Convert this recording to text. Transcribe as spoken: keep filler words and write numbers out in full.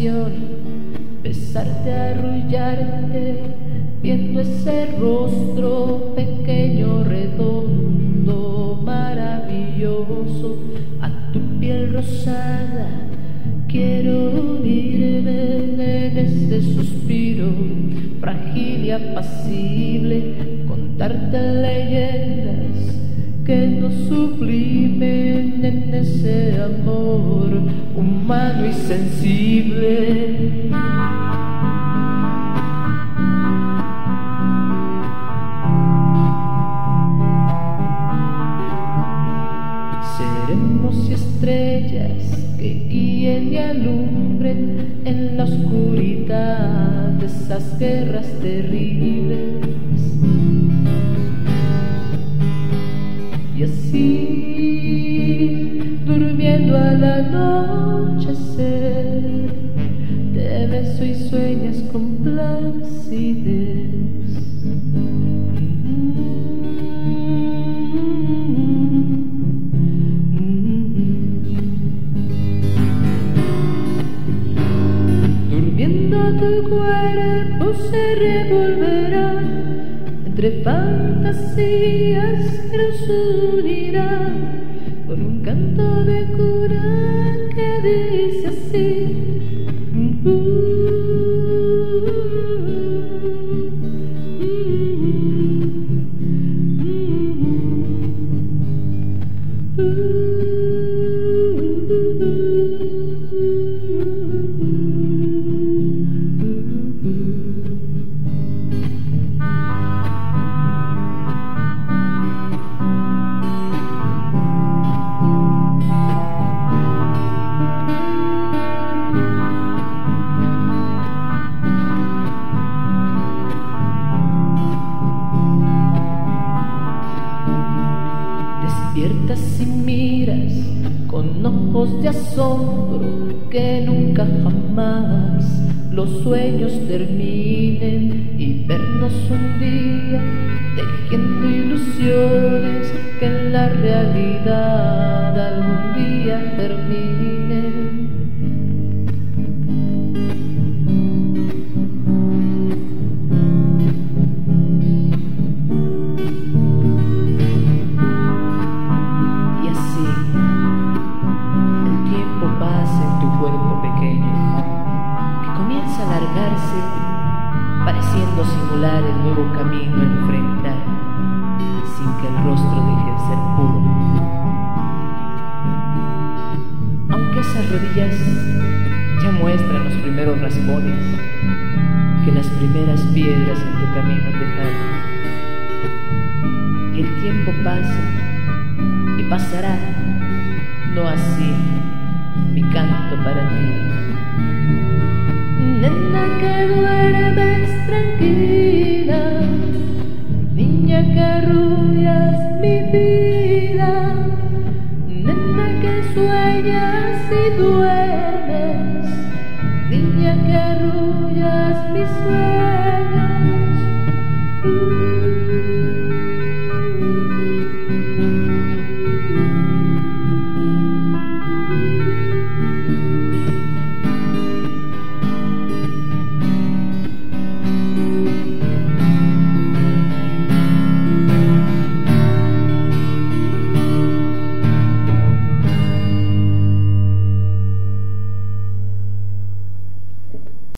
canción, besarte, arrullarte, viendo ese rostro pequeño, redondo, maravilloso, a tu piel rosada. Quiero unirme en ese suspiro frágil y apacible, contarte leyendas que nos sublimen en ese amor humano y sensible. Seremos estrellas que guíen y alumbren en la oscuridad de esas guerras terribles. Y así, durmiendo al anochecer, te beso y sueñas con placidez. Durmiendo tu cuerpo se revolverá entre fantasías que nos unirán con un canto de cuna que dice así. Uh, uh, uh, uh, uh, Despiertas y miras con ojos de asombro que nunca jamás los sueños terminen, y vernos un día tejiendo ilusiones que en la realidad algún día terminen. Pareciendo simular el nuevo camino a enfrentar, sin que el rostro deje de ser puro. Aunque esas rodillas ya muestran los primeros raspones que las primeras piedras en tu camino dejaron. Y el tiempo pasa y pasará, no así mi canto para ti. Nena que duermes tranquila, niña que arrullas mi vida, nena que sueñas y duermes, niña que arrullas mis sueños.